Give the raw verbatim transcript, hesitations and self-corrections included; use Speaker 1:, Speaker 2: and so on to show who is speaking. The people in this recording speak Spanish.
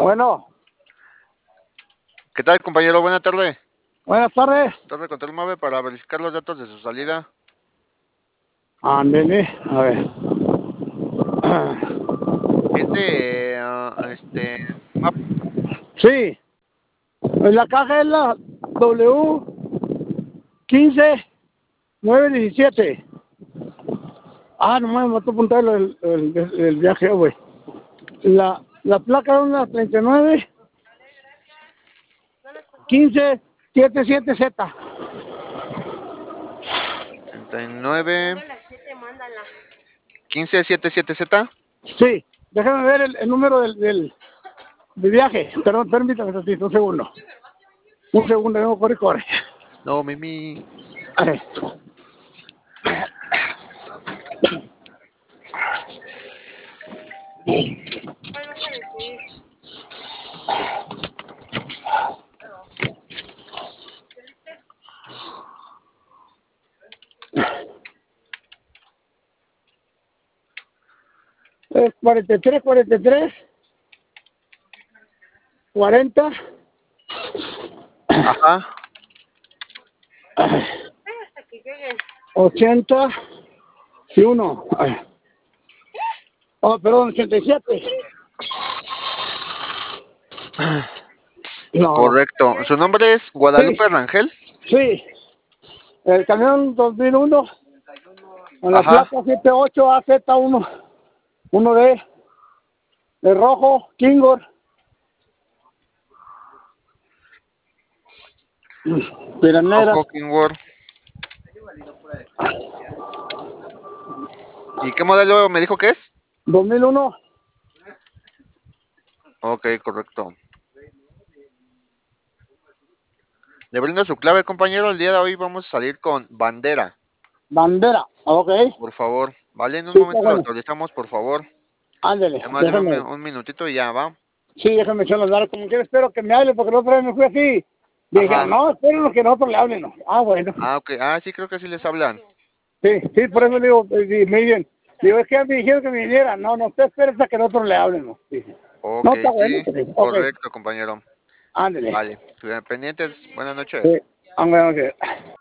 Speaker 1: Bueno,
Speaker 2: ¿Qué tal, compañero? Buena tarde.
Speaker 1: buenas tardes.
Speaker 2: Torre Control nueve para verificar los datos de su salida.
Speaker 1: Ándele, a ver.
Speaker 2: Es de, ah, este, map.
Speaker 1: Sí, en la caja es la W quince nueve diecisiete. Ah, no me mató apuntar el, el, el, el viaje, güey. La, la placa es una treinta y nueve quince setenta y siete Z.
Speaker 2: treinta y nueve quince setenta y siete Z.
Speaker 1: Sí, déjame ver el, el número del, del, del viaje. Perdón, permítame un ratito, un segundo. Un segundo, no, corre, corre.
Speaker 2: No, Mimi.
Speaker 1: Ay. Es cuarenta y tres, cuarenta y tres, cuarenta,
Speaker 2: Ajá.
Speaker 1: ochenta y uno. Oh, perdón, ochenta y siete. No, no.
Speaker 2: Correcto. ¿Su nombre es
Speaker 1: Sí,
Speaker 2: Guadalupe Rangel?
Speaker 1: sí. El camión dos mil uno con la
Speaker 2: Ajá.
Speaker 1: placa setenta y ocho A Z uno, uno D, de rojo, Kingor. Piranera,
Speaker 2: Rojo Kingworth. ¿Y qué modelo me dijo que es?
Speaker 1: dos mil uno.
Speaker 2: Ok, correcto. Le brindo su clave, compañero. El día de hoy vamos a salir con bandera.
Speaker 1: Bandera, ok.
Speaker 2: Por favor. Vale, en un
Speaker 1: Sí, está
Speaker 2: momento lo
Speaker 1: bueno.
Speaker 2: actualizamos, por favor.
Speaker 1: Ándele,
Speaker 2: Además, de un, mi-
Speaker 1: déjame.
Speaker 2: un minutito y ya va.
Speaker 1: Sí, déjame echarlo a dar. Como quiera, espero que me hable, porque la otra vez me fui así. Dije,
Speaker 2: Ajá.
Speaker 1: no, espérenos que nosotros le hablen. No. Ah, bueno.
Speaker 2: Ah, ok. Ah, sí, creo que sí les hablan.
Speaker 1: Sí, sí, por eso digo, eh, sí, me dicen, digo, es que me dijeron que me viniera. No, no, usted espera hasta que nosotros le hablen. No, dije. No,
Speaker 2: Ok,
Speaker 1: está bueno.
Speaker 2: sí.
Speaker 1: Sí. Ok,
Speaker 2: Correcto, compañero.
Speaker 1: ándele.
Speaker 2: Vale. Pendientes. Buenas noches.
Speaker 1: Sí, ándale, ándale.